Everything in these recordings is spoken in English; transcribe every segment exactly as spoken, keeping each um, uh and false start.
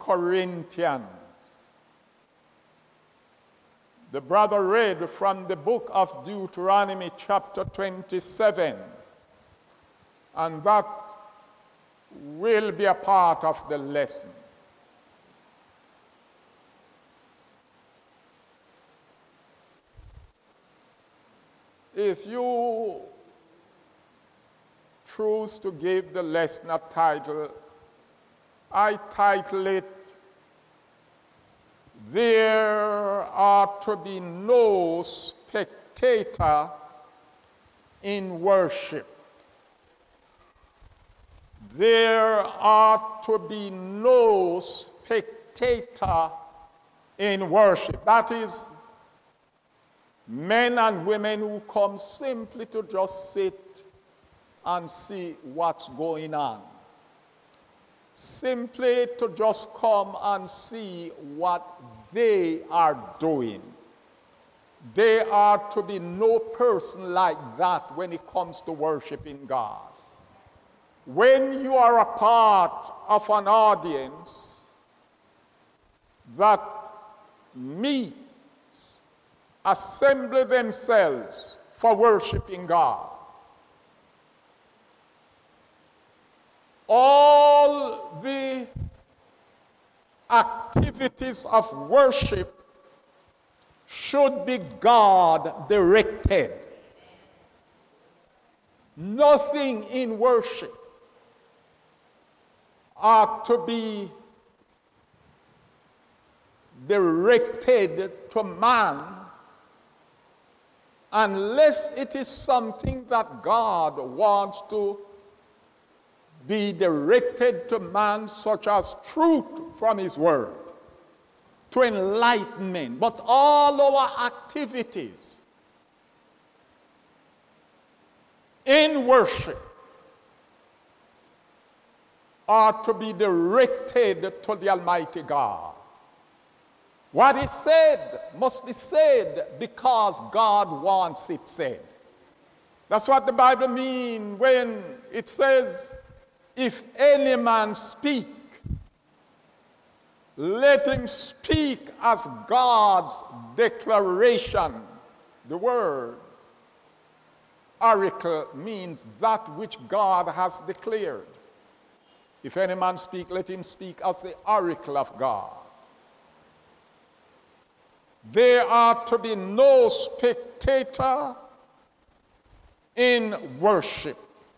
Corinthians. The brother read from the book of Deuteronomy chapter twenty-seven, and that will be a part of the lesson. If you choose to give the lesson a title, I title it, "There Ought to Be No Spectator in Worship." There ought to be no spectator in worship. That is, men and women who come simply to just sit and see what's going on. Simply to just come and see what they are doing. There ought to be no person like that when it comes to worshiping God. When you are a part of an audience that meets, assemble themselves for worshiping God, all the activities of worship should be God-directed. Nothing in worship ought to be directed to man unless it is something that God wants to be directed to man, such as truth from his word, to enlightenment. But all our activities in worship are to be directed to the Almighty God. What is said must be said because God wants it said. That's what the Bible means when it says, "If any man speak, let him speak as God's declaration." The word oracle means that which God has declared. If any man speak, let him speak as the oracle of God. There ought to be no spectator in worship.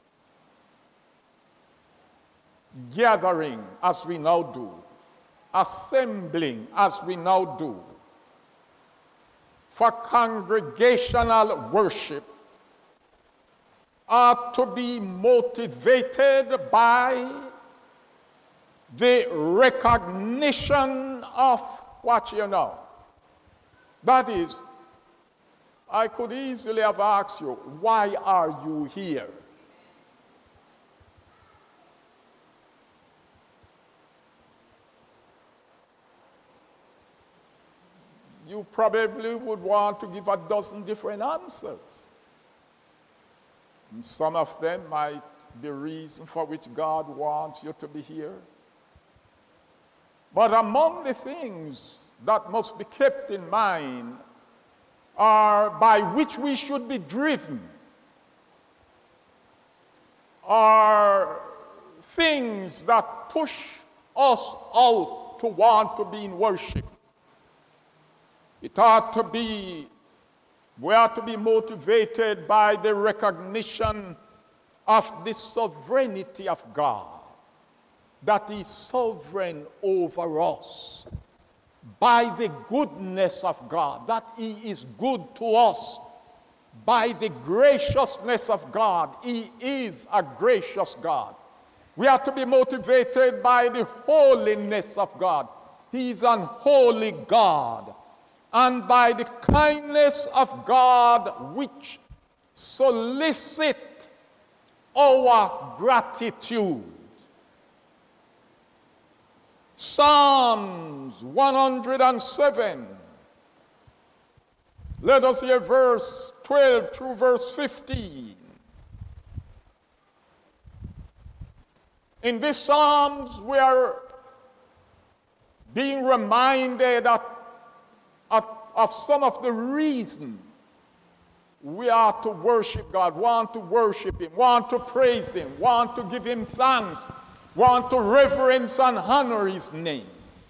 Gathering as we now do, assembling as we now do, for congregational worship ought to be motivated by the recognition of what you know. That is, I could easily have asked you, why are you here? You probably would want to give a dozen different answers. And some of them might be reason for which God wants you to be here. But among the things that must be kept in mind are by which we should be driven, are things that push us out to want to be in worship. It ought to be, we ought to be motivated by the recognition of the sovereignty of God, that He is sovereign over us, by the goodness of God, that He is good to us, by the graciousness of God, He is a gracious God. We are to be motivated by the holiness of God. He is an holy God. And by the kindness of God, which solicit our gratitude. Psalms one hundred seven. Let us hear verse twelve through verse fifteen. In these Psalms, we are being reminded of, of, of some of the reasons we are to worship God, want to worship Him, want to praise Him, want to give Him thanks, want to reverence and honor His name.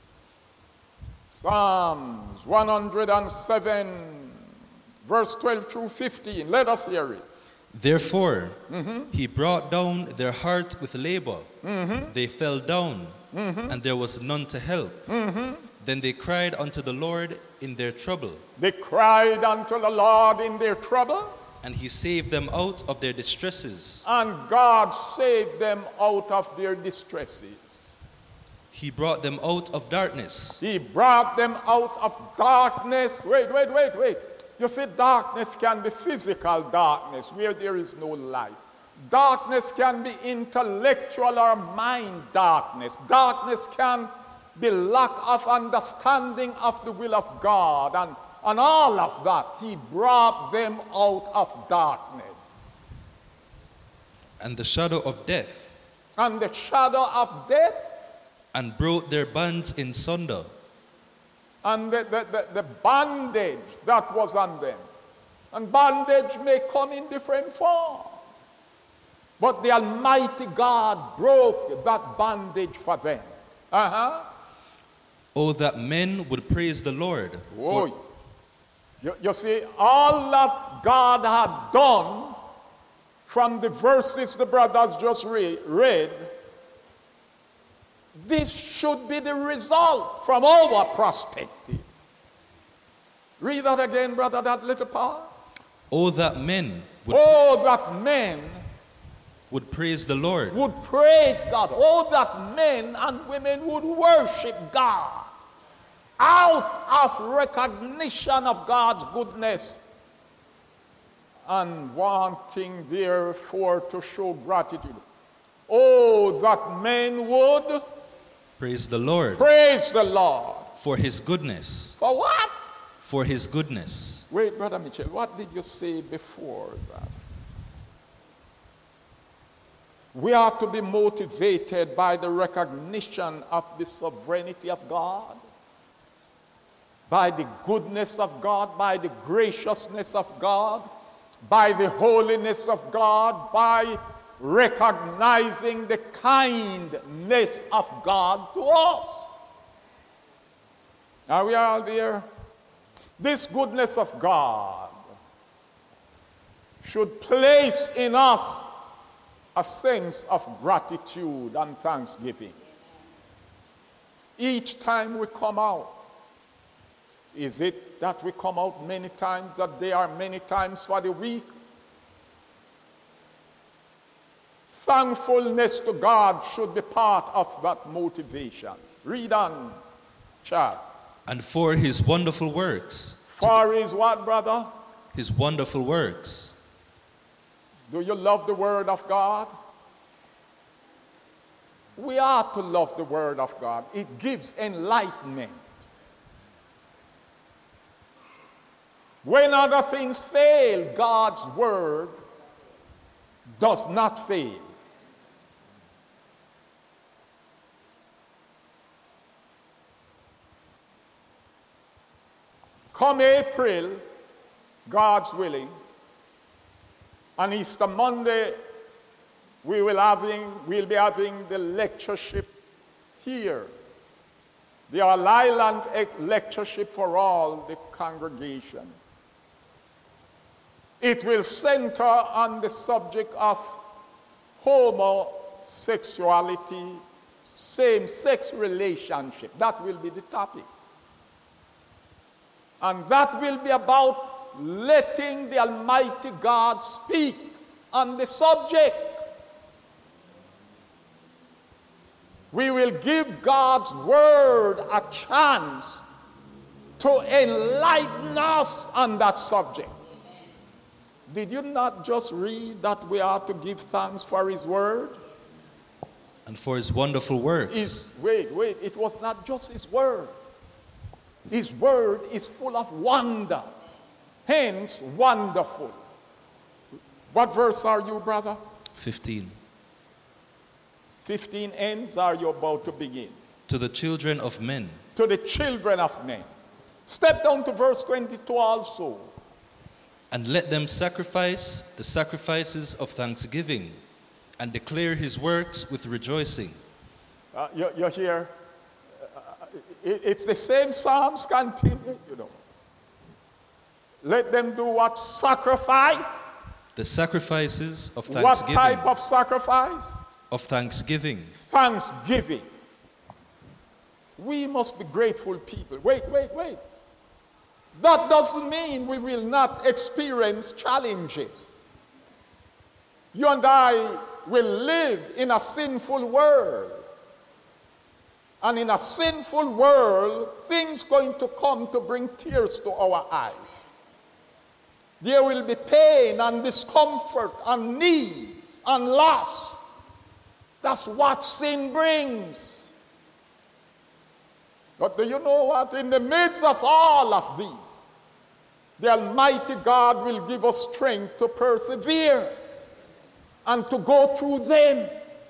Psalms one hundred seven, verse twelve through fifteen. Let us hear it. Therefore, mm-hmm. He brought down their heart with labor. Mm-hmm. They fell down, mm-hmm. and there was none to help. Mm-hmm. Then they cried unto the Lord in their trouble. They cried unto the Lord in their trouble. And He saved them out of their distresses. And God saved them out of their distresses. He brought them out of darkness. He brought them out of darkness. Wait, wait, wait, wait. You see, darkness can be physical darkness where there is no light. Darkness can be intellectual or mind darkness. Darkness can be lack of understanding of the will of God. And, and all of that, He brought them out of darkness. And the shadow of death. And the shadow of death. And broke their bands in sunder. And the, the, the, the bondage that was on them. And bondage may come in different form. But the Almighty God broke that bondage for them. Uh-huh. Oh, that men would praise the Lord. Oh, you, you see, all that God had done from the verses the brothers just re- read, this should be the result from our perspective. Read that again, brother, that little part. Oh, that men would, oh, that men would praise the Lord. Would praise God. Oh, that men and women would worship God out of recognition of God's goodness and wanting therefore to show gratitude. Oh, that men would praise the Lord. Praise the Lord. For His goodness. For what? For His goodness. Wait, Brother Mitchell, what did you say before that? We are to be motivated by the recognition of the sovereignty of God, by the goodness of God, by the graciousness of God, by the holiness of God, by recognizing the kindness of God to us. Are we all there? This goodness of God should place in us a sense of gratitude and thanksgiving. Each time we come out, is it that we come out many times a day or many times for the week? Thankfulness to God should be part of that motivation. Read on, Chad. And for His wonderful works. For His what, brother? His wonderful works. Do you love the Word of God? We are to love the Word of God. It gives enlightenment. When other things fail, God's Word does not fail. Come April, God's willing, on Easter Monday, we will having, we'll be having the lectureship here. The All Island lectureship for all the congregation. It will center on the subject of homosexuality, same-sex relationship. That will be the topic. And that will be about letting the Almighty God speak on the subject. We will give God's word a chance to enlighten us on that subject. Did you not just read that we are to give thanks for His word? And for His wonderful works. His, wait, wait, it was not just His word. His word is full of wonder, hence wonderful. What verse are you, brother? fifteen. fifteen ends, are you about to begin? To the children of men. to the children of men. Step down to verse twenty-two also. And let them sacrifice the sacrifices of thanksgiving and declare his works with rejoicing. Uh, you, you hear? Uh, it, it's the same Psalms continue, you know. Let them do what? Sacrifice. The sacrifices of thanksgiving. What type of sacrifice? Of thanksgiving. Thanksgiving. We must be grateful people. Wait, wait, wait. That doesn't mean we will not experience challenges. You and I will live in a sinful world. And in a sinful world, things going to come to bring tears to our eyes. There will be pain and discomfort and needs and loss. That's what sin brings. But do you know what? In the midst of all of these, the Almighty God will give us strength to persevere and to go through them.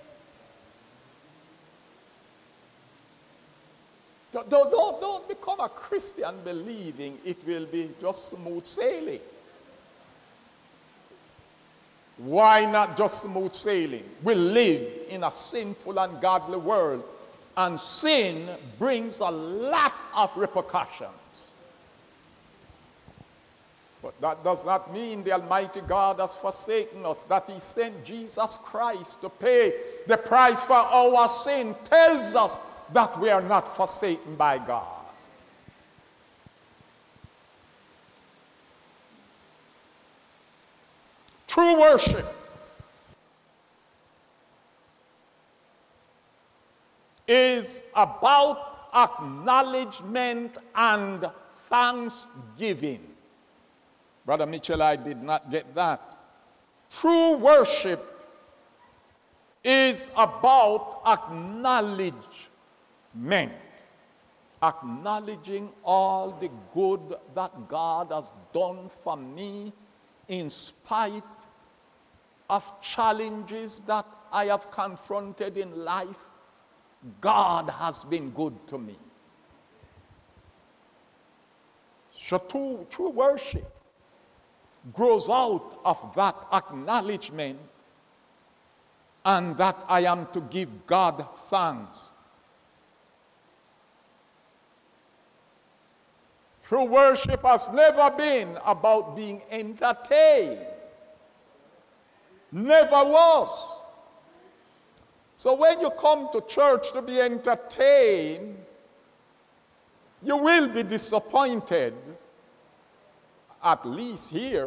Don't, don't, don't become a Christian believing it will be just smooth sailing. Why not just smooth sailing? We live in a sinful and godly world, and sin brings a lot of repercussions. But that does not mean the Almighty God has forsaken us, that he sent Jesus Christ to pay the price for our sin tells us that we are not forsaken by God. True worship is about acknowledgement and thanksgiving. Brother Mitchell, I did not get that. True worship is about acknowledgement, acknowledging all the good that God has done for me in spite of challenges that I have confronted in life. God has been good to me. So true, true worship grows out of that acknowledgement and that I am to give God thanks. True worship has never been about being entertained. Never was. So when you come to church to be entertained, you will be disappointed, at least here,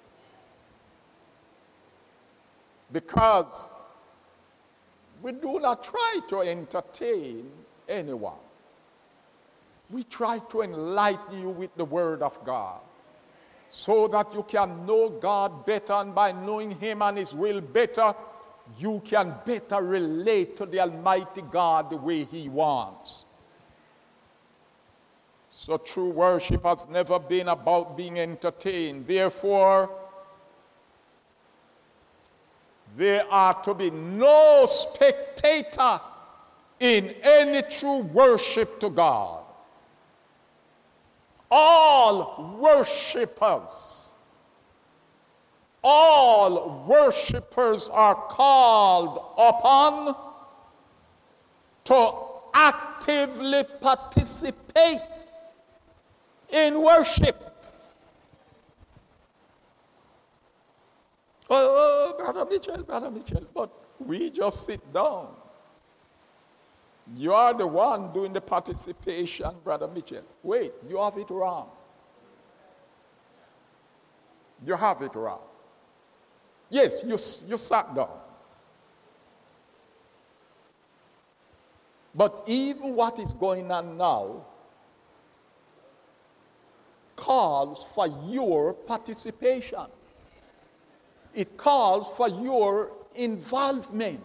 because we do not try to entertain anyone. We try to enlighten you with the Word of God so that you can know God better, and by knowing him and his will better, you can better relate to the Almighty God the way he wants. So true worship has never been about being entertained. Therefore, there are to be no spectator in any true worship to God. All worshipers, all worshipers are called upon to actively participate in worship. Oh, oh, Brother Mitchell, Brother Mitchell, but we just sit down. You are the one doing the participation, Brother Mitchell. Wait, you have it wrong. You have it wrong. Yes, you, you sat down. But even what is going on now calls for your participation. It calls for your involvement.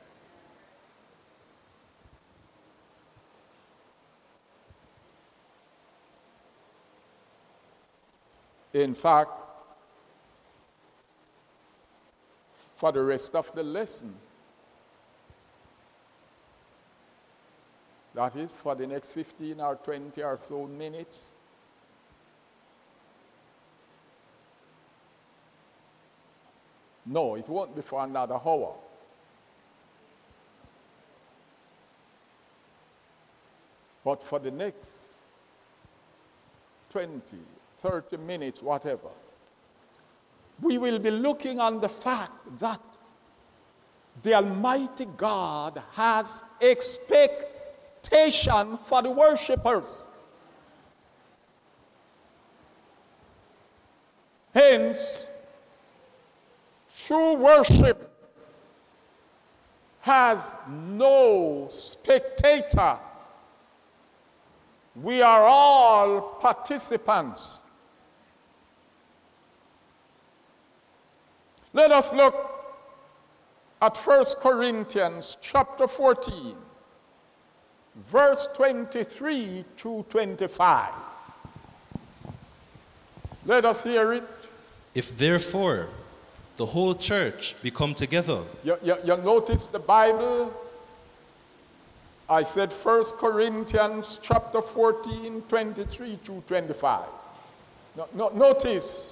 In fact, for the rest of the lesson, That is for the next fifteen or twenty or so minutes. No, it won't be for another hour. But for the next twenty, thirty minutes, whatever, we will be looking on the fact that the Almighty God has expectation for the worshipers. Hence, true worship has no spectator. We are all participants. Let us look at First Corinthians chapter fourteen, verse twenty-three to twenty-five. Let us hear it. If therefore the whole church be come together. You, you, you notice the Bible? I said First Corinthians chapter fourteen, twenty-three to twenty-five. No, no, notice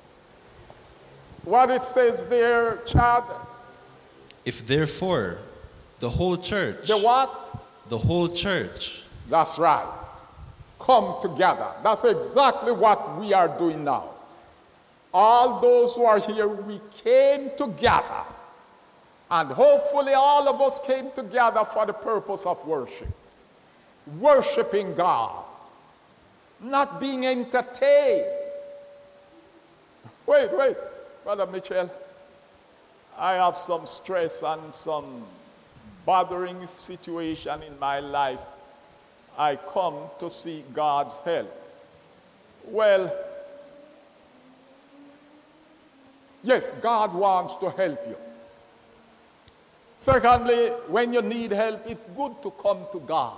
what it says there, Chad. If therefore the whole church. The what? The whole church. That's right. Come together. That's exactly what we are doing now. All those who are here, we came together. And hopefully all of us came together for the purpose of worship. Worshiping God. Not being entertained. Wait, wait, Brother Mitchell. I have some stress and some bothering situation in my life. I come to seek God's help. Well, yes, God wants to help you. Secondly, when you need help, it's good to come to God.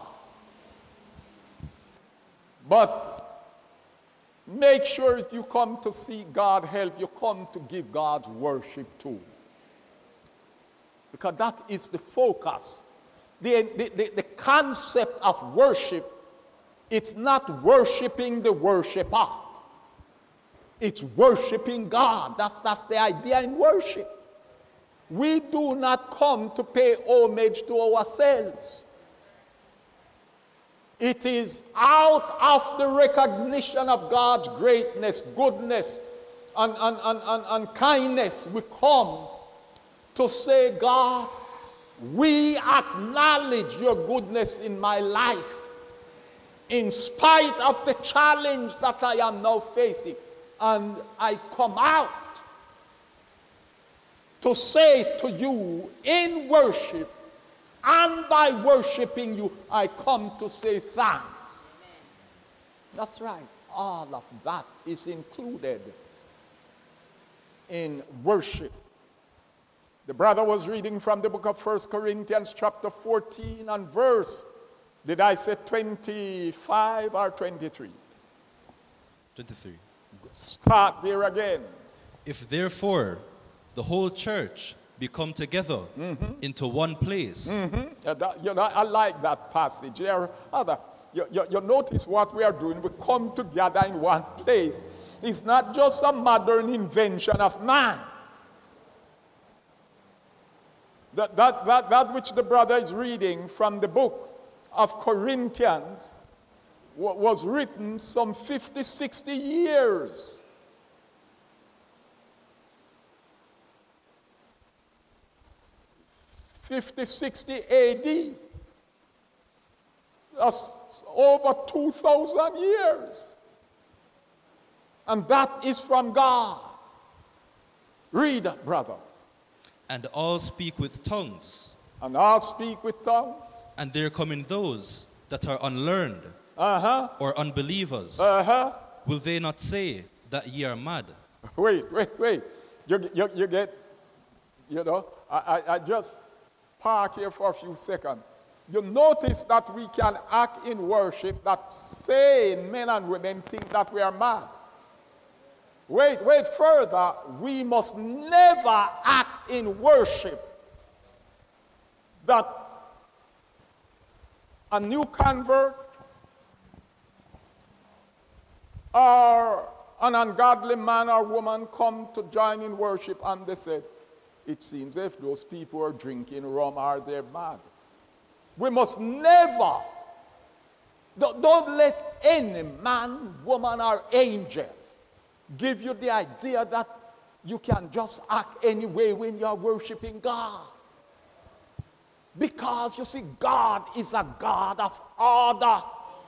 But make sure if you come to seek God's help, you come to give God's worship too. Because that is the focus. The, the, the, the concept of worship, it's not worshiping the worshiper. It's worshiping God. That's, that's the idea in worship. We do not come to pay homage to ourselves. It is out of the recognition of God's greatness, goodness, and, and, and, and, and kindness we come to say, God, we acknowledge your goodness in my life in spite of the challenge that I am now facing. And I come out to say to you in worship, and by worshiping you, I come to say thanks. That's right. All of that is included in worship. The brother was reading from the book of First Corinthians chapter fourteen and verse, did I say twenty-five or twenty-three? twenty-three. Start there again. If therefore the whole church be come together mm-hmm. into one place. Mm-hmm. Yeah, that, you know, I like that passage. There, other, you, you, you notice what we are doing. We come together in one place. It's not just a modern invention of man. That, that, that, that which the brother is reading from the book of Corinthians was written some fifty, sixty years. fifty, sixty A D. That's over two thousand years. And that is from God. Read that, brother. And all speak with tongues. And all speak with tongues. And there come in those that are unlearned uh-huh. or unbelievers. Uh-huh. Will they not say that ye are mad? Wait, wait, wait. You, you, you get, you know, I, I, I just park here for a few seconds. You notice that we can act in worship that sane men and women think that we are mad. Wait, wait further. We must never act in worship that a new convert or an ungodly man or woman come to join in worship and they said, it seems if those people are drinking rum or they're mad. We must never, don't, don't let any man, woman, or angel give you the idea that you can just act any way when you're worshiping God. Because you see, God is a God of order.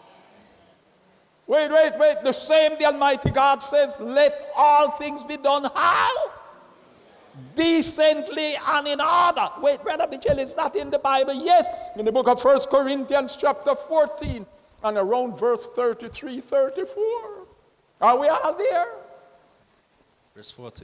Wait, wait, wait. The same the Almighty God says, let all things be done how? Decently and in order. Wait, Brother Mitchell, is that in the Bible? Yes, in the book of First Corinthians chapter fourteen and around verse thirty-three, thirty-four. Are we all there? Verse forty.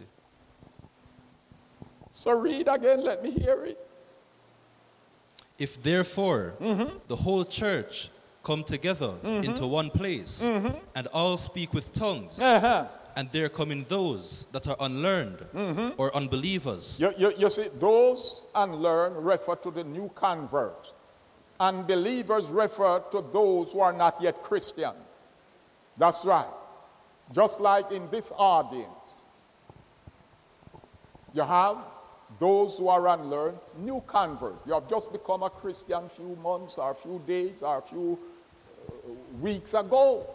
So read again, let me hear it. If therefore mm-hmm. the whole church come together mm-hmm. into one place mm-hmm. and all speak with tongues, uh-huh. and there come in those that are unlearned mm-hmm. or unbelievers. You, you, you see, those unlearned refer to the new converts. Unbelievers refer to those who are not yet Christian. That's right. Just like in this audience, you have those who are unlearned, new converts. You have just become a Christian a few months or a few days or a few uh, weeks ago.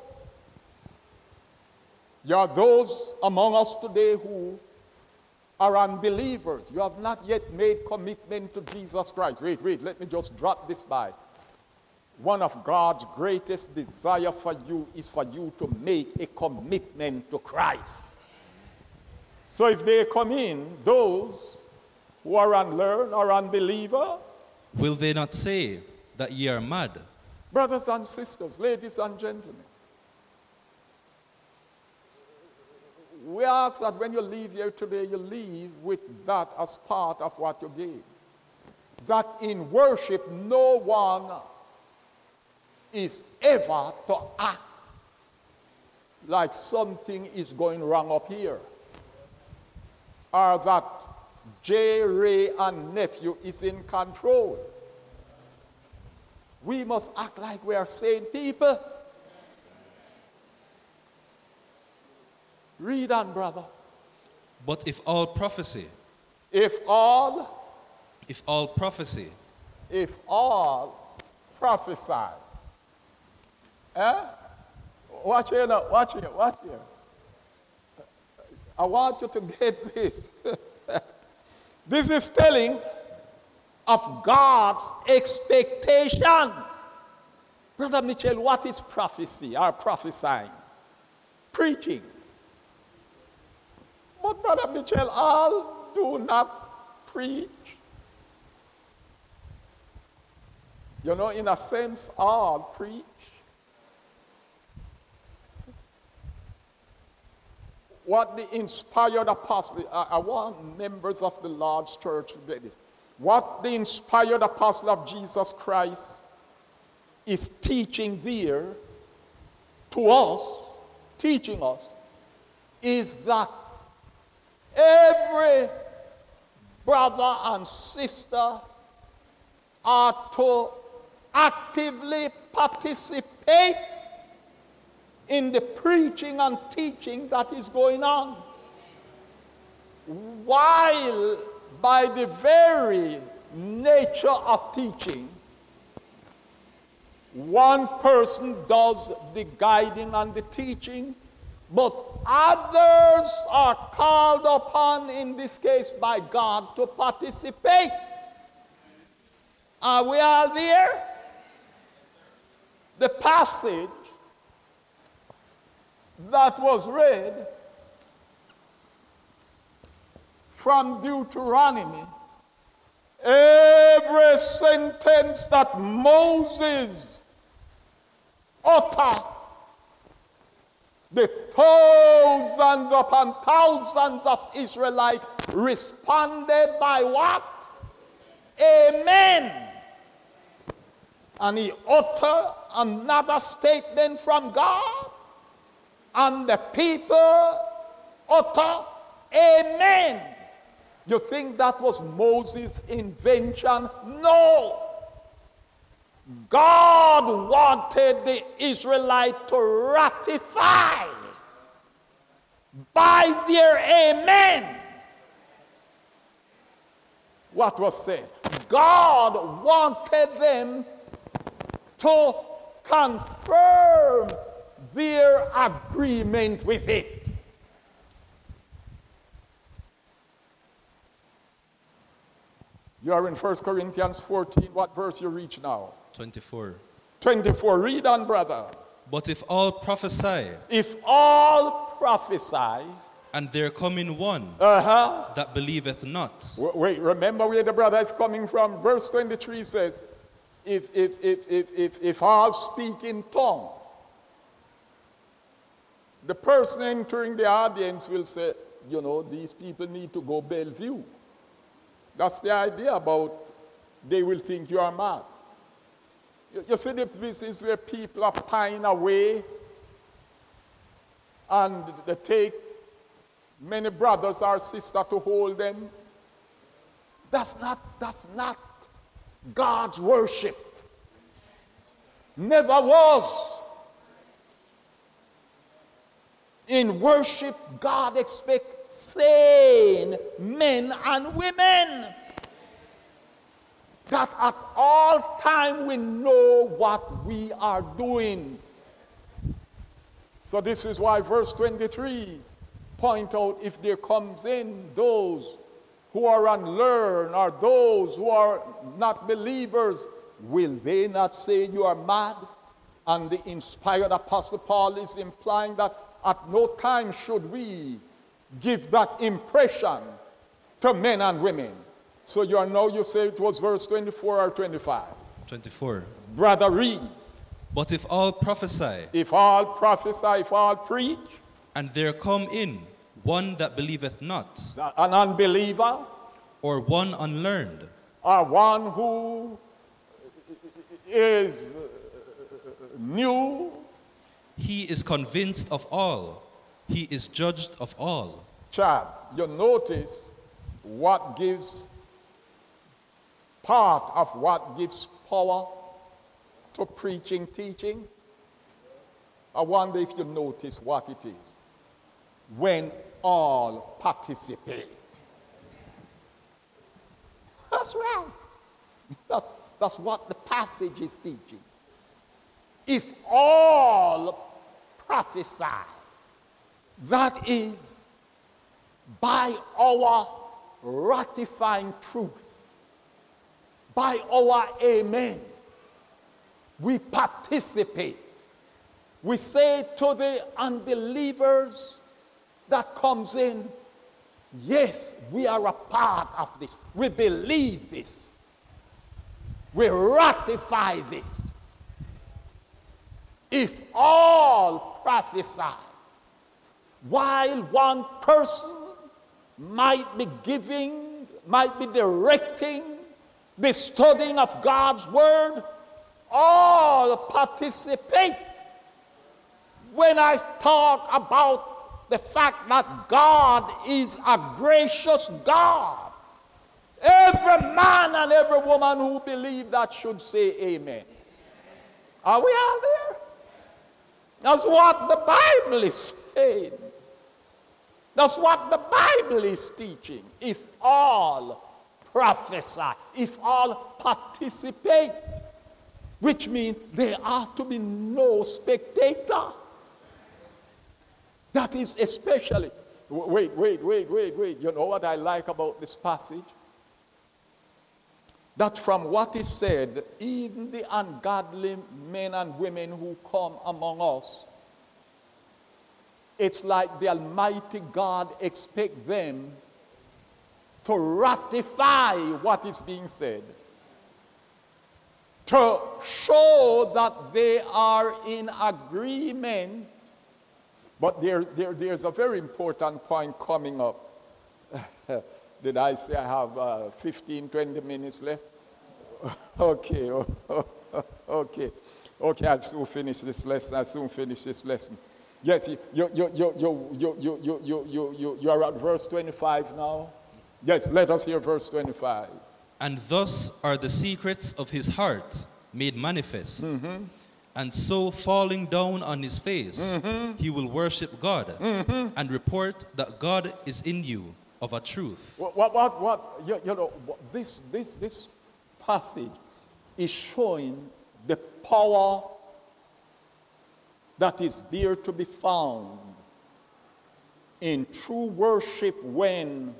You are those among us today who are unbelievers. You have not yet made commitment to Jesus Christ. Wait, wait, let me just drop this by. One of God's greatest desire for you is for you to make a commitment to Christ. So if they come in, those who are unlearned or unbeliever, will they not say that ye are mad? Brothers and sisters, ladies and gentlemen, we ask that when you leave here today, you leave with that as part of what you gave. That in worship, no one is ever to act like something is going wrong up here. Or that J. Ray and nephew is in control. We must act like we are sane people. Read on, brother. But if all prophecy, if all, if all prophecy, if all prophesy, eh? Watch here now, watch here, watch here. I want you to get this. This is telling of God's expectation. Brother Mitchell, what is prophecy or prophesying? Preaching. But Brother Mitchell, all do not preach. You know, in a sense, all preach. What the inspired apostle, I, I want members of the Lord's church to get this. What the inspired apostle of Jesus Christ is teaching there to us, teaching us, is that every brother and sister are to actively participate in the preaching and teaching that is going on. While by the very nature of teaching, one person does the guiding and the teaching, but others are called upon, in this case by God, to participate. Are we all there? The passage that was read from Deuteronomy, every sentence that Moses uttered, the thousands upon thousands of Israelites responded by what? Amen. And he uttered another statement from God, and the people utter amen. You think that was Moses' invention? No. God wanted the Israelite to ratify by their amen what was said. God wanted them to confirm their agreement with it. You are in First Corinthians fourteen. What verse you reach now? twenty-four. twenty-four. Read on, brother. But if all prophesy, If all prophesy, and there come in one uh-huh. that believeth not, W- Wait, remember where the brother is coming from. Verse twenty-three says, if, if, if, if, if, if all speak in tongue, the person entering the audience will say, you know, these people need to go Bellevue. That's the idea about they will think you are mad. You, you see, this is where people are pine away and they take many brothers or sisters to hold them. That's not, that's not God's worship. Never was. In worship, God expects sane men and women that at all time we know what we are doing. So this is why verse twenty-three point out, if there comes in those who are unlearned or those who are not believers, will they not say you are mad? And the inspired Apostle Paul is implying that at no time should we give that impression to men and women. So you are now, you say it was verse twenty-four or twenty-five. twenty-four. Brother, read. But if all prophesy, If all prophesy, if all preach, and there come in one that believeth not, an unbeliever, or one unlearned, or one who is new, he is convinced of all, he is judged of all. Chad, you notice what gives part of what gives power to preaching, teaching? I wonder if you notice what it is. When all participate. That's right. That's, that's what the passage is teaching. If all prophesy, that is by our ratifying truth, by our amen, we participate. We say to the unbelievers that comes in, yes, we are a part of this. We believe this. We ratify this. If all prophesy, while one person might be giving, might be directing the studying of God's word, all participate. When I talk about the fact that God is a gracious God, every man and every woman who believe that should say amen. Are we all there? That's what the Bible is saying. That's what the Bible is teaching. If all prophesy, if all participate, which means there ought to be no spectator. That is especially, wait, wait, wait, wait, wait. You know what I like about this passage? That from what is said, even the ungodly men and women who come among us, it's like the Almighty God expects them to ratify what is being said, to show that they are in agreement. But there, there, there's a very important point coming up. Did I say I have uh, fifteen, twenty minutes left? Okay, okay, okay, I'll soon finish this lesson, I'll soon finish this lesson. Yes, you, you, you, you, you, you, you, you, you, you, you are at verse twenty-five now? Yes, let us hear verse twenty-five. And thus are the secrets of his heart made manifest. Mm-hmm. And so, falling down on his face, mm-hmm. he will worship God mm-hmm. and report that God is in you of a truth. What, what, what, what you, you know, this, this, this passage is showing the power that is there to be found in true worship when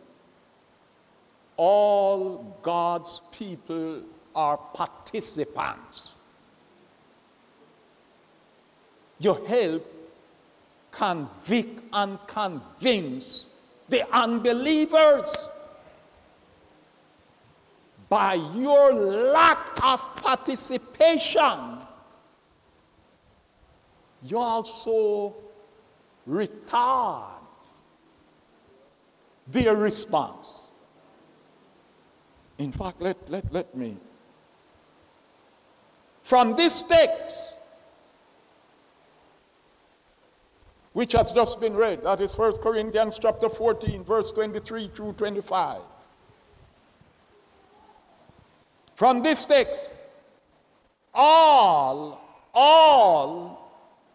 all God's people are participants. Your help convict and convince the unbelievers. By your lack of participation, you also retard their response. In fact, let, let, let me. From this text, which has just been read, that is First Corinthians chapter fourteen, verse twenty-three through twenty-five. From this text, all, all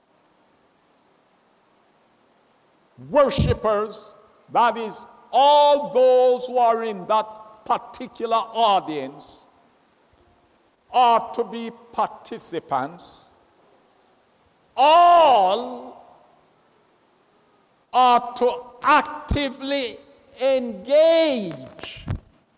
worshipers, that is, all those who are in that particular audience, are to be participants. All are to actively engage.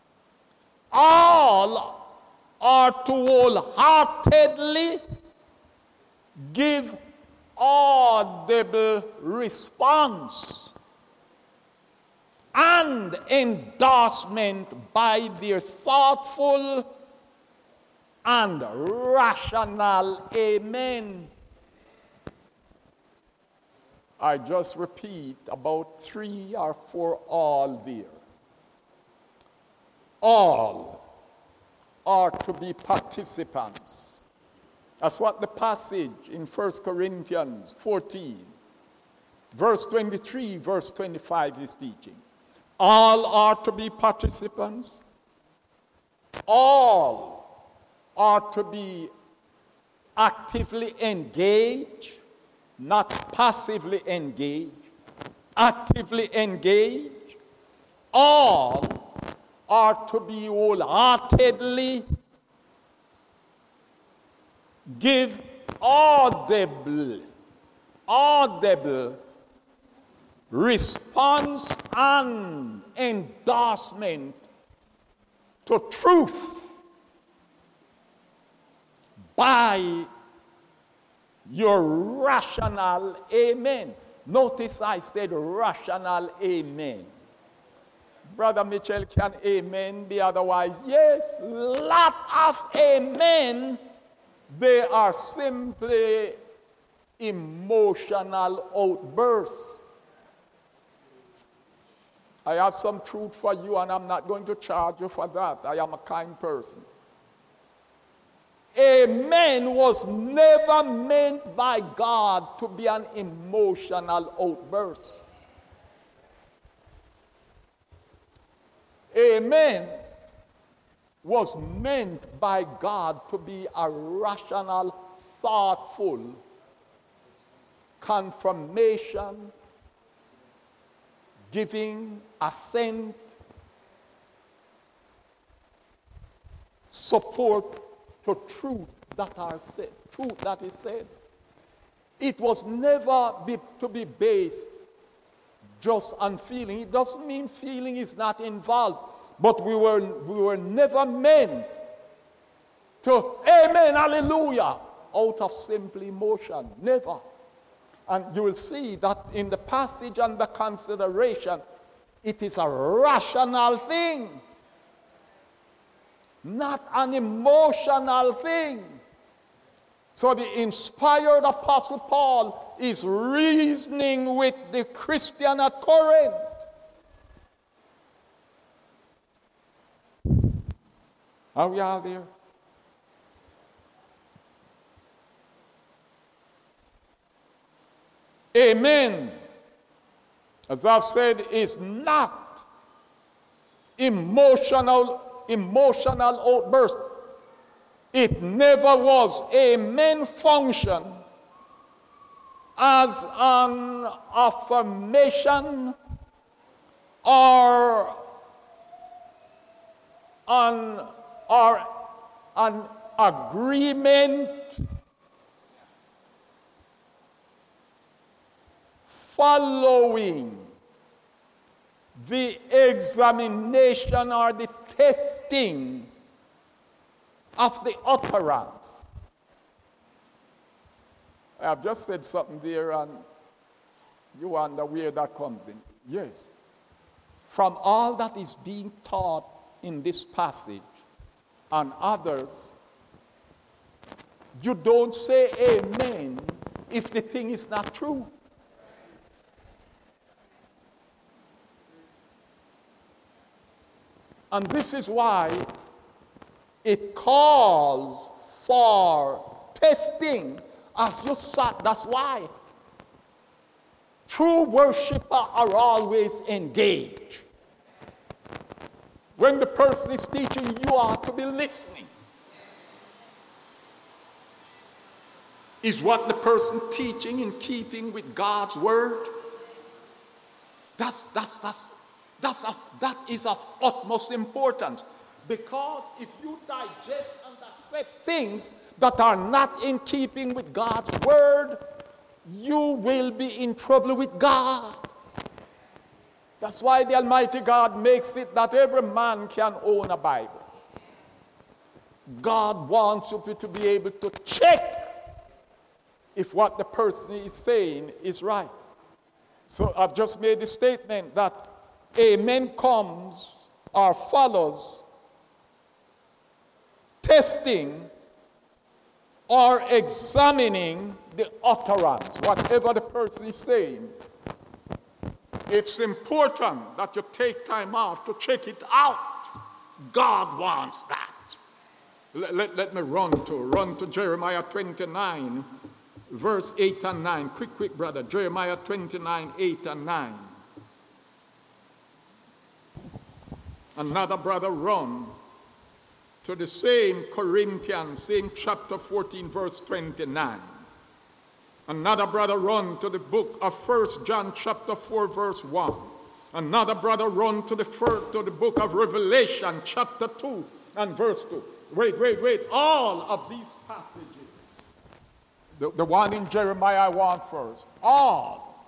All are to wholeheartedly give audible response and endorsement by their thoughtful and rational amen. I just repeat about three or four all there. All are to be participants. That's what the passage in First Corinthians fourteen, verse twenty-three, verse twenty-five is teaching. All are to be participants. All are to be actively engaged, not passively engaged, actively engaged. All are to be wholeheartedly give audible, audible response and endorsement to truth by your rational amen. Notice I said rational amen. Brother Mitchell, can amen be otherwise? Yes, lot of amen. They are simply emotional outbursts. I have some truth for you, and I'm not going to charge you for that. I am a kind person. Amen was never meant by God to be an emotional outburst. Amen was meant by God to be a rational, thoughtful confirmation, giving assent, support to truth that are said, truth that is said. It was never be, to be based just on feeling. It doesn't mean feeling is not involved, but we were we were never meant to amen, hallelujah, out of simple emotion. Never. And you will see that in the passage and the consideration, it is a rational thing, not an emotional thing. So the inspired Apostle Paul is reasoning with the Christian at Corinth. Are we all there? Amen, as I've said, is not emotional, emotional outburst. It never was. Amen function as an affirmation or an, or an agreement following the examination or the testing of the utterance. I have just said something there and you wonder where that comes in. Yes. From all that is being taught in this passage and others, you don't say amen if the thing is not true. And this is why it calls for testing as you sat. That's why true worshippers are always engaged. When the person is teaching, you are to be listening. Is what the person teaching in keeping with God's word? That's, that's, that's, that's of, that is of utmost importance. Because if you digest and accept things that are not in keeping with God's word, you will be in trouble with God. That's why the Almighty God makes it that every man can own a Bible. God wants you to be able to check if what the person is saying is right. So I've just made the statement that amen comes or follows testing or examining the utterance, whatever the person is saying. It's important that you take time off to check it out. God wants that. Let, let, let me run to run to Jeremiah twenty-nine, verse eight and nine. Quick, quick, brother. Jeremiah twenty-nine, eight and nine. Another brother run to the same Corinthians, same chapter fourteen, verse twenty-nine. Another brother run to the book of First John chapter four, verse one. Another brother run to the first, to the book of Revelation chapter two and verse two. Wait, wait, wait. All of these passages. The, the one in Jeremiah I want first. All.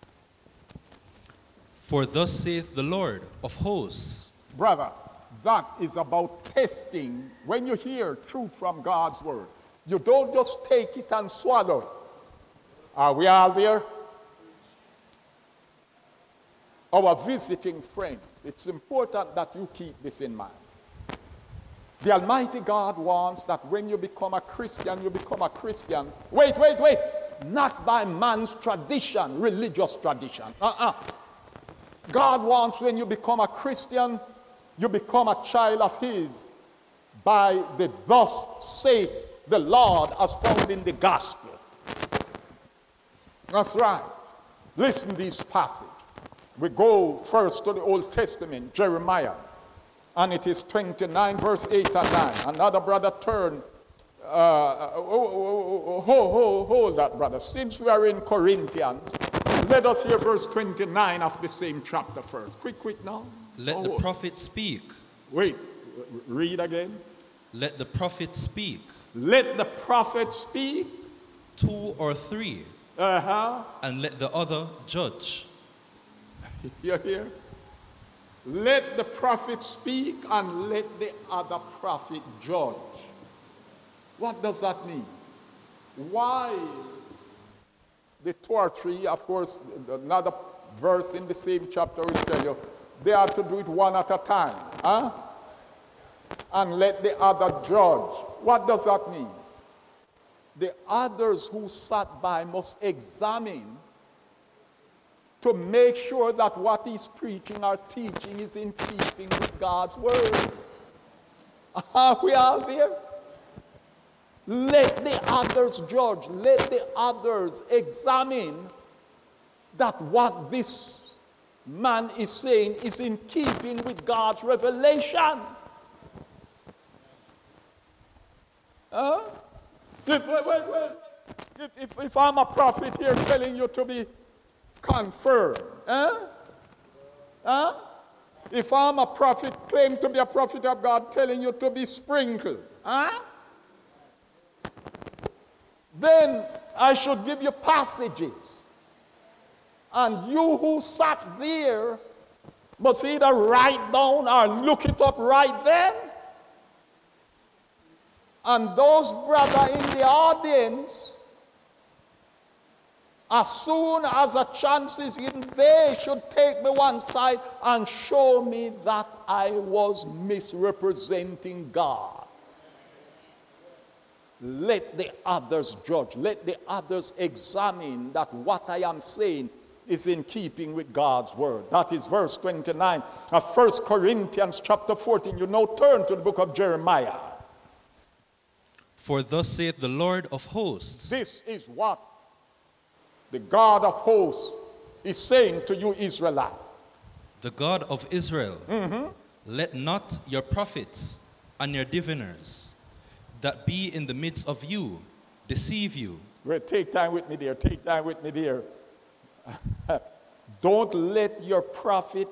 For thus saith the Lord of hosts. Brother, that is about testing. When you hear truth from God's word, you don't just take it and swallow it. Are we all there? Our visiting friends, it's important that you keep this in mind. The Almighty God wants that when you become a Christian, you become a Christian. Wait, wait, wait. Not by man's tradition, religious tradition. Uh-uh. God wants when you become a Christian, you become a child of his by the thus saith the Lord as found in the gospel. That's right. Listen to this passage. We go first to the Old Testament, Jeremiah, and it is twenty-nine, verse eight and nine. Another brother turn. Uh, oh, oh, oh, hold, hold, hold that, brother. Since we are in Corinthians, let us hear verse twenty-nine of the same chapter first. Quick, quick now. Let oh, the prophet speak. Wait, read again. Let the prophet speak. Let the prophet speak. Two or three. Uh-huh. And let the other judge. You hear? Let the prophet speak and let the other prophet judge. What does that mean? Why the two or three, of course, another verse in the same chapter will tell you, they are to do it one at a time. Huh? And let the other judge. What does that mean? The others who sat by must examine to make sure that what he's preaching or teaching is in keeping with God's word. Are we all there? Let the others judge. Let the others examine that what this man is saying is in keeping with God's revelation. Huh? If, wait, wait, wait. If, if, if I'm a prophet here telling you to be confirmed, huh? Huh? If I'm a prophet, claim to be a prophet of God, telling you to be sprinkled, huh? Then I should give you passages. And you who sat there must either write down or look it up right then. And those brothers in the audience, as soon as a chance is given, they should take me one side and show me that I was misrepresenting God. Let the others judge. Let the others examine that what I am saying is in keeping with God's word. That is verse twenty-nine of First Corinthians chapter fourteen. You now turn to the book of Jeremiah. For thus saith the Lord of hosts. This is what the God of hosts is saying to you, Israelite. The God of Israel, Mm-hmm. let not your prophets and your diviners that be in the midst of you deceive you. Wait, take time with me there. Take time with me there. Don't let your prophet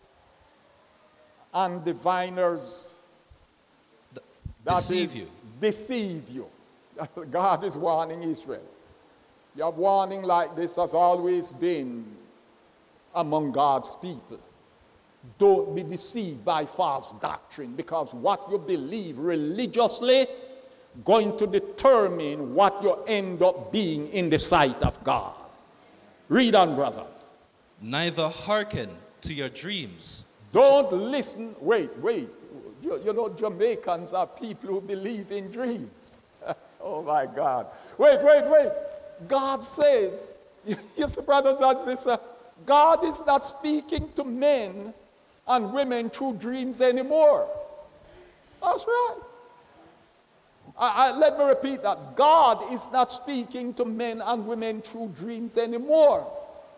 and diviners D- that deceive is, you. deceive you. God is warning Israel. Your warning like this has always been among God's people. Don't be deceived by false doctrine, because what you believe religiously going to determine what you end up being in the sight of God. Read on, brother. Neither hearken to your dreams. Don't listen. Wait, wait. You, you know, Jamaicans are people who believe in dreams. Oh, my God. Wait, wait, wait. God says, you see, brothers and sisters, God is not speaking to men and women through dreams anymore. That's right. I, I, let me repeat that. God is not speaking to men and women through dreams anymore.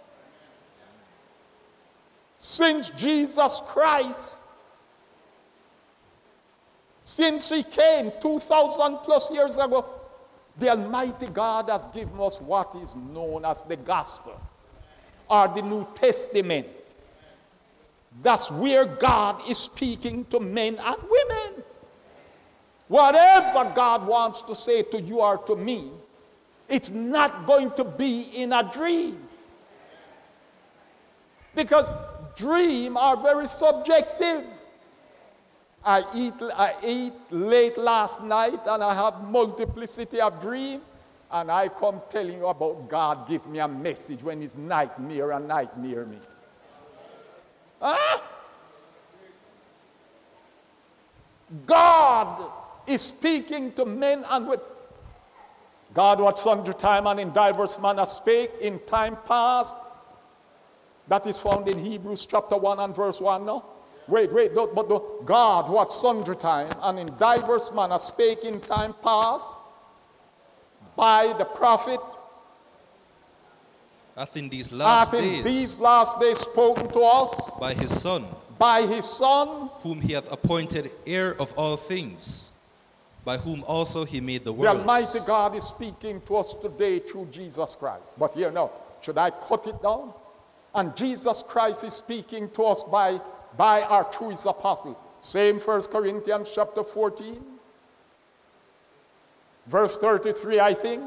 Since Jesus Christ, since he came two thousand plus years ago, the Almighty God has given us what is known as the gospel or the New Testament. That's where God is speaking to men and women. Whatever God wants to say to you or to me, it's not going to be in a dream. Because dreams are very subjective. I eat, I ate late last night and I have multiplicity of dreams, and I come telling you about God give me a message when it's nightmare and nightmare me. Huh? God is speaking to men and with God what sundry time and in diverse manner spake in time past. That is found in Hebrews chapter one and verse one, no? Wait, wait, no, but no, God what sundry time and in diverse manner spake in time past by the prophet. Hath in these last hath in days these last days spoken to us by his Son, by his Son, whom he hath appointed heir of all things, by whom also he made the the worlds. Almighty God is speaking to us today through Jesus Christ. But here now, should I cut it down? And Jesus Christ is speaking to us by, by our true his apostle. Same First Corinthians chapter fourteen, verse thirty-three, I think.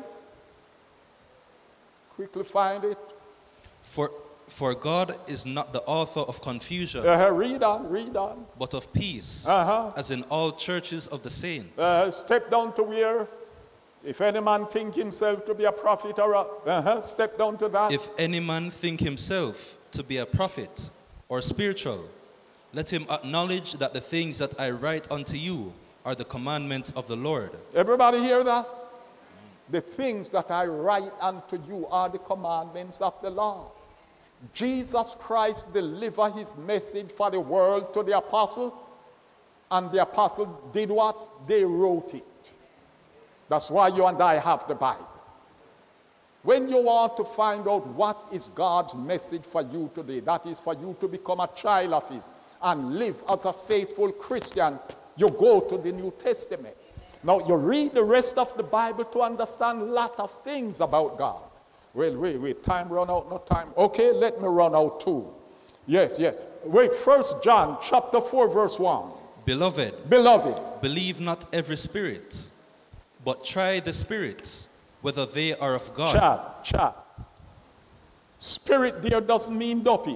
Quickly find it. For, for God is not the author of confusion, Uh, read on, read on. but of peace, Uh-huh. as in all churches of the saints. Uh, step down to where? If any man think himself to be a prophet or a... Uh-huh, step down to that. If any man think himself to be a prophet or spiritual, let him acknowledge that the things that I write unto you are the commandments of the Lord. Everybody hear that? The things that I write unto you are the commandments of the Lord. Jesus Christ delivered his message for the world to the apostle, and the apostle did what? They wrote it. That's why you and I have the Bible. When you want to find out what is God's message for you today, that is for you to become a child of his and live as a faithful Christian, you go to the New Testament. Now, you read the rest of the Bible to understand a lot of things about God. Well, wait, wait, time run out, no time. Okay, let me run out too. Yes, yes. Wait, First John chapter four, verse one. Beloved, Beloved, believe not every spirit, but try the spirits, whether they are of God. Chad, Chad. Spirit there doesn't mean dopey.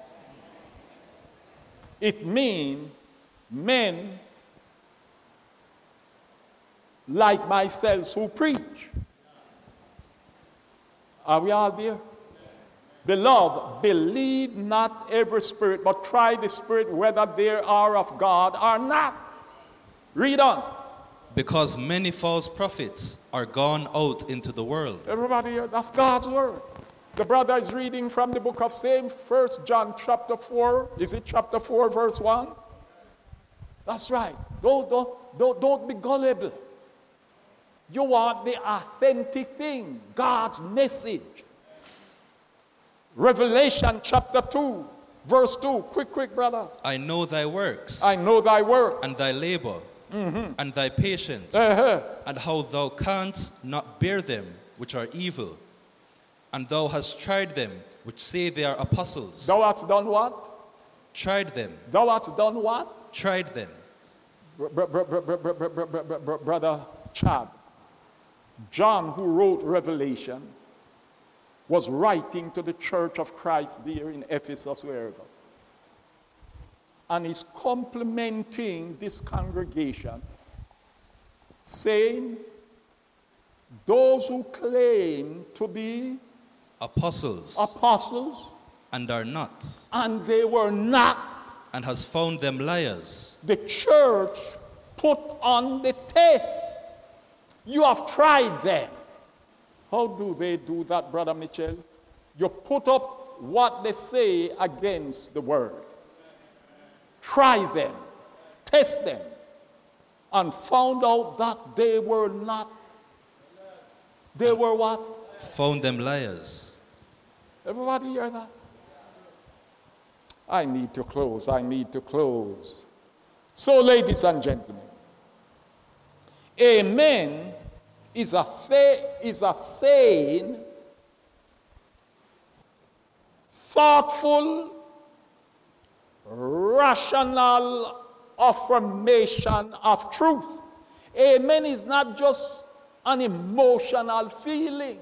It means men like myself who preach. Are we all there? Beloved, believe not every spirit, but try the spirit whether they are of God or not. Read on. Because many false prophets are gone out into the world. Everybody here, that's God's word. The brother is reading from the book of same First John chapter four. Is it chapter four, verse one? That's right. Don't, don't, don't, don't be gullible. You want the authentic thing, God's message. Revelation chapter two, verse two. Quick, quick, brother. I know thy works, I know thy work. and thy labor, mm-hmm. and thy patience, Uh-huh. and how thou canst not bear them which are evil. And thou hast tried them which say they are apostles. Thou hast done what? Tried them. Thou hast done what? Tried them. Br- br- br- br- br- br- br- br- br- br- Brother Chad, John, who wrote Revelation, was writing to the church of Christ there in Ephesus, wherever. And he's complimenting this congregation, saying, those who claim to be Apostles, apostles, and are not, and they were not, and has found them liars. the church put on the test. You have tried them. How do they do that, Brother Mitchell? You put up what they say against the word. Try them, test them, and found out that they were not. They were what? Found them liars. Everybody hear that? I need to close. I need to close. So, ladies and gentlemen, amen is a fa- is a saying, thoughtful, rational affirmation of truth. Amen is not just an emotional feeling.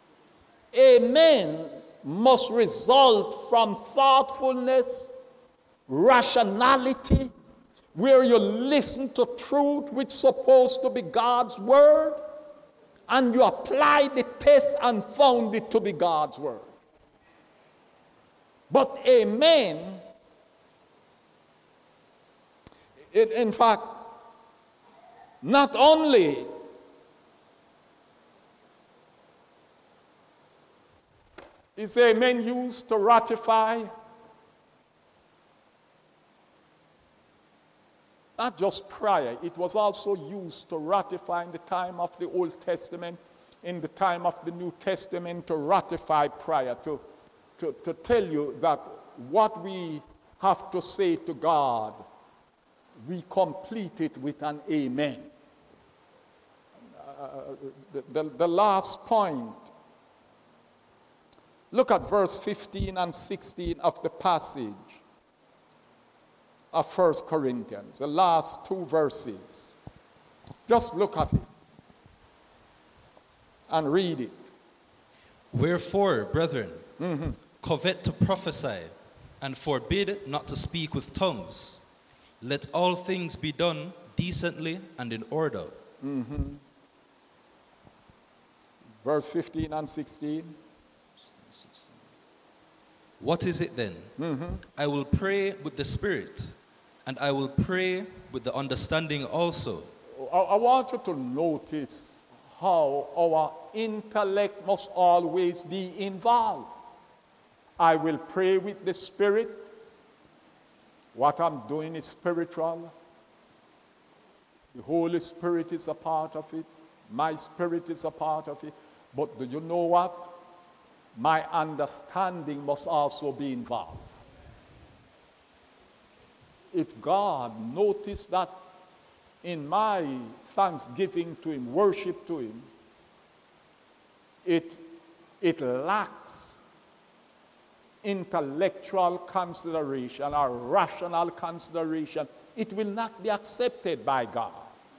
Amen must result from thoughtfulness, rationality, where you listen to truth which is supposed to be God's word, and you apply the test and found it to be God's word. But amen, it, in fact, not only is amen used to ratify not just prayer, it was also used to ratify in the time of the Old Testament, in the time of the New Testament, to ratify prayer, to, to, to tell you that what we have to say to God, we complete it with an amen. Uh, the, the, the last point, look at verse fifteen and sixteen of the passage of First Corinthians, the last two verses. Just look at it and read it. Wherefore, brethren, Mm-hmm. covet to prophesy, and forbid not to speak with tongues. Let all things be done decently and in order. Mm-hmm. Verse fifteen and sixteen. What is it then? Mm-hmm. I will pray with the Spirit, and I will pray with the understanding also. I, I want you to notice how our intellect must always be involved. I will pray with the Spirit. What I'm doing is spiritual. The Holy Spirit is a part of it. My spirit is a part of it. But do you know what? My understanding must also be involved. If God noticed that in my thanksgiving to him, worship to him, it, it lacks intellectual consideration or rational consideration, it will not be accepted by God.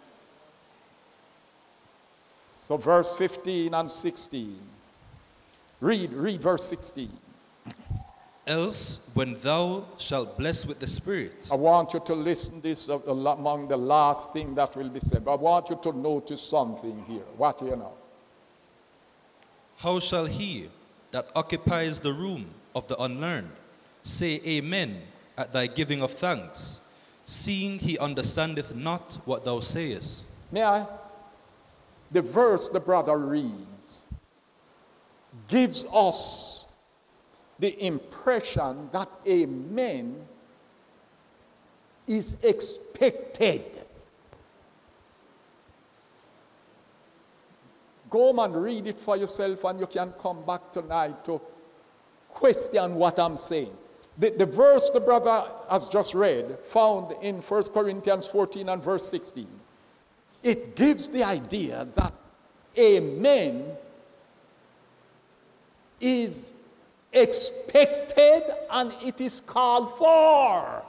So verse fifteen and sixteen. Read, read verse sixteen. Else, when thou shalt bless with the Spirit. I want you to listen this among the last thing that will be said. But I want you to notice something here. What you know? How shall he that occupies the room of the unlearned say amen at thy giving of thanks, seeing he understandeth not what thou sayest? May I? The verse the brother reads gives us the impression that amen is expected. Go home and read it for yourself, and you can come back tonight to question what I'm saying. The, the verse the brother has just read, found in First Corinthians fourteen and verse sixteen, it gives the idea that amen is expected and it is called for.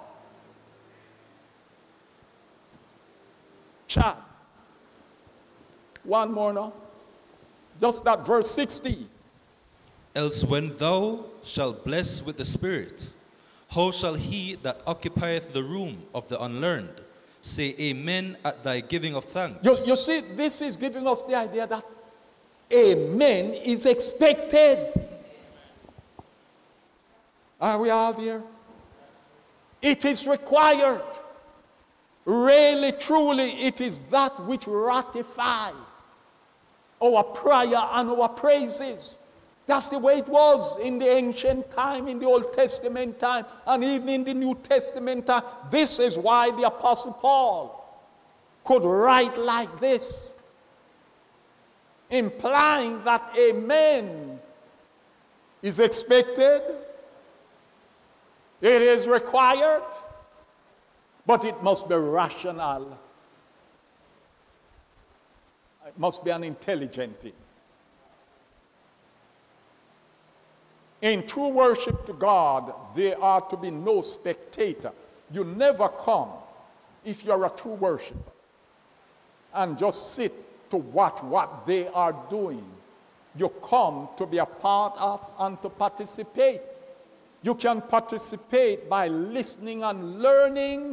Chat. One more now. Just that verse sixteen. Else when thou shalt bless with the Spirit, how shall he that occupieth the room of the unlearned say amen at thy giving of thanks? You, you see, this is giving us the idea that amen is expected. Are we all there? It is required. Really, truly, it is that which ratifies our prayer and our praises. That's the way it was in the ancient time, in the Old Testament time, and even in the New Testament time. This is why the Apostle Paul could write like this, implying that amen is expected, it is required, but it must be rational. It must be an intelligent thing. In true worship to God, there are to be no spectator. You never come, if you're a true worshiper, and just sit to watch what they are doing. You come to be a part of and to participate. You can participate by listening and learning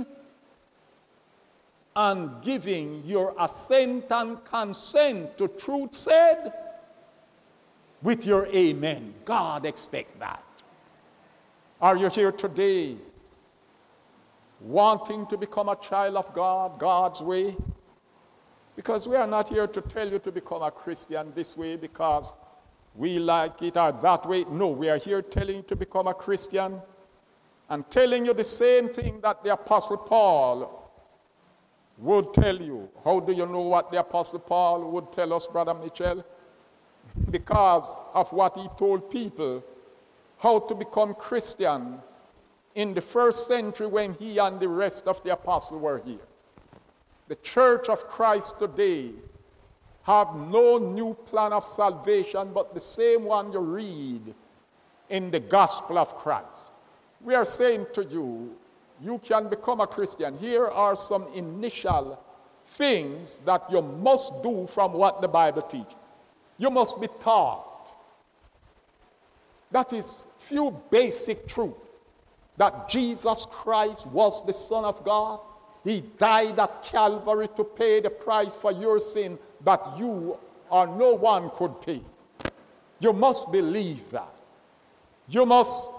and giving your assent and consent to truth said with your amen. God expects that. Are you here today wanting to become a child of God, God's way? Because we are not here to tell you to become a Christian this way because we like it or that way. No, we are here telling you to become a Christian and telling you the same thing that the Apostle Paul would tell you. How do you know what the Apostle Paul would tell us, Brother Mitchell? Because of what he told people how to become Christian in the first century when he and the rest of the apostles were here. The Church of Christ today have no new plan of salvation but the same one you read in the gospel of Christ. We are saying to you, you can become a Christian. Here are some initial things that you must do from what the Bible teaches. You must be taught. That is few basic truths. That Jesus Christ was the Son of God. He died at Calvary to pay the price for your sin that you or no one could pay. You must believe that. You must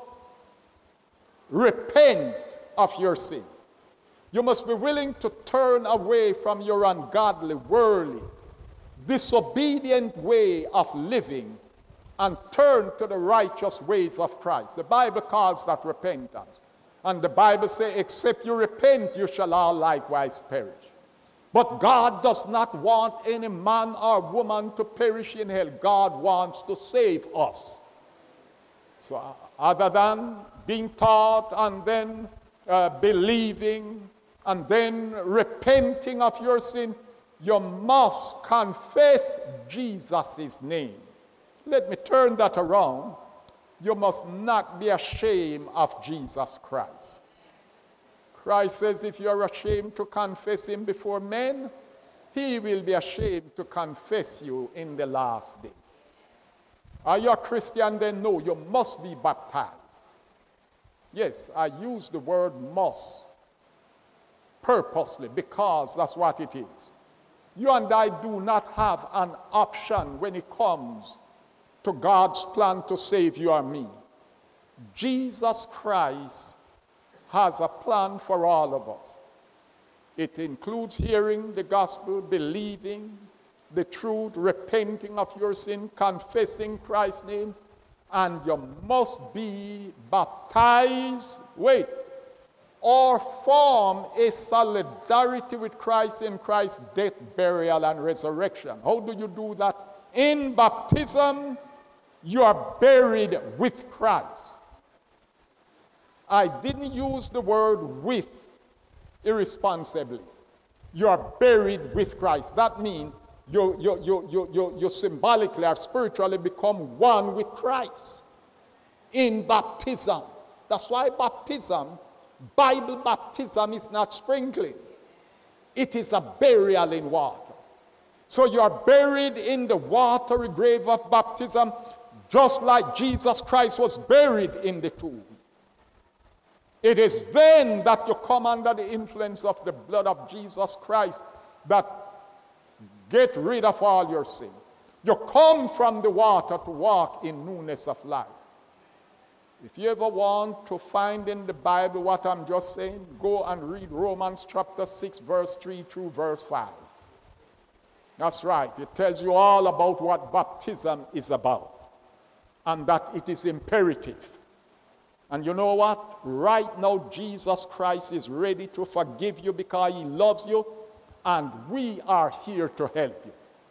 repent of your sin. You must be willing to turn away from your ungodly, worldly, disobedient way of living and turn to the righteous ways of Christ. The Bible calls that repentance. And the Bible says, except you repent, you shall all likewise perish. But God does not want any man or woman to perish in hell. God wants to save us. So other than being taught and then uh, believing and then repenting of your sin, you must confess Jesus' name. Let me turn that around. You must not be ashamed of Jesus Christ. Christ says if you are ashamed to confess him before men, he will be ashamed to confess you in the last day. Are you a Christian then? No, you must be baptized. Yes, I use the word must purposely because that's what it is. You and I do not have an option when it comes to God's plan to save you and me. Jesus Christ has a plan for all of us. It includes hearing the gospel, believing the truth, repenting of your sin, confessing Christ's name, and you must be baptized, wait, or form a solidarity with Christ in Christ's death, burial, and resurrection. How do you do that? In baptism, you are buried with Christ. I didn't use the word with irresponsibly. You are buried with Christ. That means you, you, you, you, you, you symbolically or spiritually become one with Christ in baptism. That's why baptism, Bible baptism, is not sprinkling. It is a burial in water. So you are buried in the watery grave of baptism, just like Jesus Christ was buried in the tomb. It is then that you come under the influence of the blood of Jesus Christ that get rid of all your sin. You come from the water to walk in newness of life. If you ever want to find in the Bible what I'm just saying, go and read Romans chapter six, verse three through verse five. That's right. It tells you all about what baptism is about and that it is imperative. And you know what? Right now, Jesus Christ is ready to forgive you because he loves you, and we are here to help you.